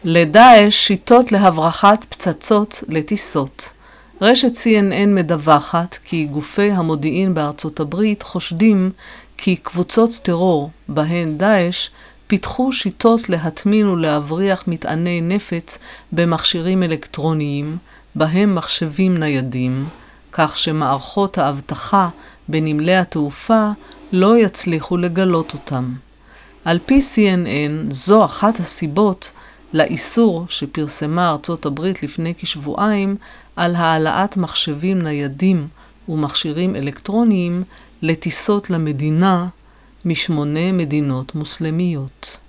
לדאעש שיטות להברחת פצצות לטיסות. רשת CNN מדווחת כי גופי המודיעין בארצות הברית חושדים כי קבוצות טרור, בהן דאעש, פיתחו שיטות להטמין ולהבריח מטעני נפץ במכשירים אלקטרוניים, בהם מחשבים ניידים, כך שמערכות האבטחה בנמלי התעופה לא יצליחו לגלות אותם. על פי CNN, זו אחת הסיבות לאיסור שפרסמה ארצות הברית לפני כשבועיים על העלאת מחשבים ניידים ומכשירים אלקטרוניים לטיסות למדינה מ8 מדינות מוסלמיות.